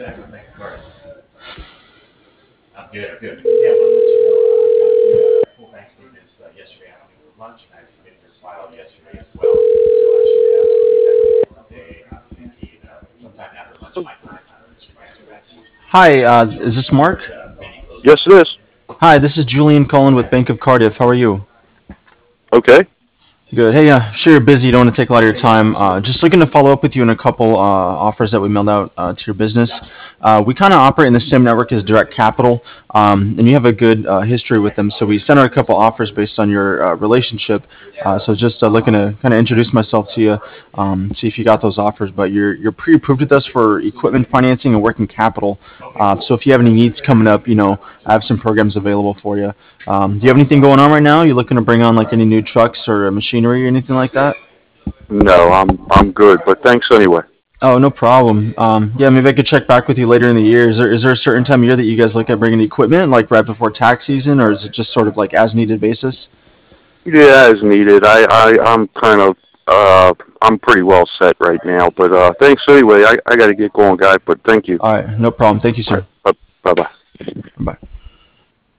I'm good. I'm good. Yeah, I want to let you know I got the full bank statements yesterday afternoon for lunch, and I submitted your file yesterday as well. So I should have some feedback at the end of the day. I'm thinking sometime after lunch, my time, Mr. Masterbatch. Hi, is this Mark? Yes, it is. Hi, this is Julian calling with Bank of Cardiff. How are you? Okay. Good. Hey, sure you're busy. Don't want to take a lot of your time. Just looking to follow up with you on a couple offers that we mailed out to your business. We kind of operate in the same network as Direct Capital, and you have a good history with them. So we sent out a couple offers based on your relationship. So just looking to kind of introduce myself to you, see if you got those offers. But you're pre-approved with us for equipment financing and working capital. So if you have any needs coming up, I have some programs available for you. Do you have anything going on right now? You looking to bring on like any new trucks or machinery or anything like that? No, I'm good, but thanks anyway. Oh, no problem. Yeah, maybe I could check back with you later in the year. Is there a certain time of year that you guys look at bringing equipment, like right before tax season, or is it just sort of like as needed basis? Yeah, as needed. I'm kind of I'm pretty well set right now, but thanks anyway. I got to get going, guy. But thank you. All right, no problem. Thank you, All sir. right. Bye bye. Bye.